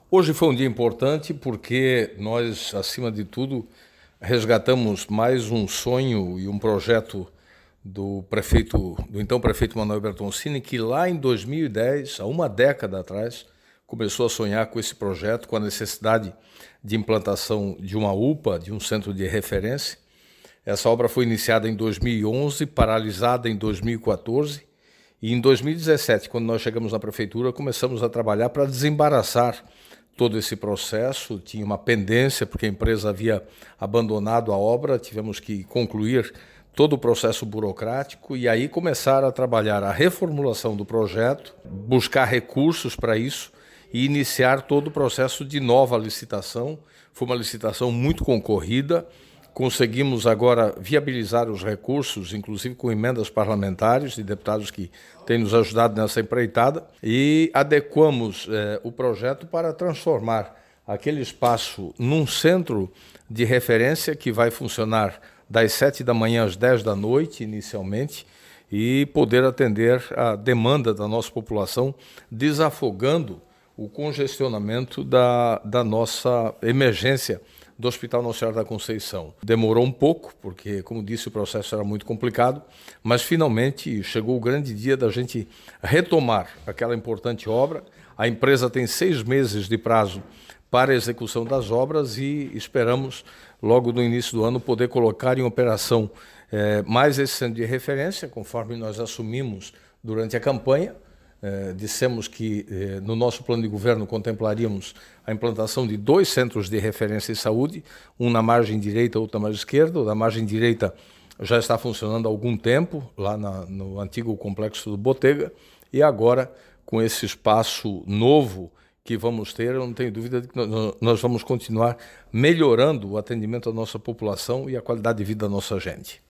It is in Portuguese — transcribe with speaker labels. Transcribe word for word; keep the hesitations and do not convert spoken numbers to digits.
Speaker 1: Hoje foi um dia importante porque nós, acima de tudo, resgatamos mais um sonho e um projeto do prefeito, do então prefeito Manuel Bertoncini, que lá em dois mil e dez, há uma década atrás, começou a sonhar com esse projeto, com a necessidade de implantação de uma U P A, de um centro de referência. Essa obra foi iniciada em dois mil e onze, paralisada em dois mil e quatorze, e em dois mil e dezessete, quando nós chegamos na prefeitura, começamos a trabalhar para desembaraçar todo esse processo. Tinha uma pendência, porque a empresa havia abandonado a obra, tivemos que concluir todo o processo burocrático e aí começar a trabalhar a reformulação do projeto, buscar recursos para isso e iniciar todo o processo de nova licitação. Foi uma licitação muito concorrida. Conseguimos agora viabilizar os recursos, inclusive com emendas parlamentares de deputados que têm nos ajudado nessa empreitada, e adequamos eh, o projeto para transformar aquele espaço num centro de referência que vai funcionar das sete da manhã às dez da noite, inicialmente, e poder atender a demanda da nossa população, desafogando o congestionamento da, da nossa emergência do Hospital Nossa Senhora da Conceição. Demorou um pouco, porque, como disse, o processo era muito complicado, mas finalmente chegou o grande dia da gente retomar aquela importante obra. A empresa tem seis meses de prazo para a execução das obras e esperamos, logo no início do ano, poder colocar em operação eh, mais esse centro de referência, conforme nós assumimos durante a campanha. Eh, dissemos que eh, no nosso plano de governo contemplaríamos a implantação de dois centros de referência em saúde, um na margem direita, outro na margem esquerda. O da margem direita já está funcionando há algum tempo, lá na, no antigo complexo do Botega, e agora, com esse espaço novo que vamos ter, eu não tenho dúvida de que nós vamos continuar melhorando o atendimento à nossa população e a qualidade de vida da nossa gente.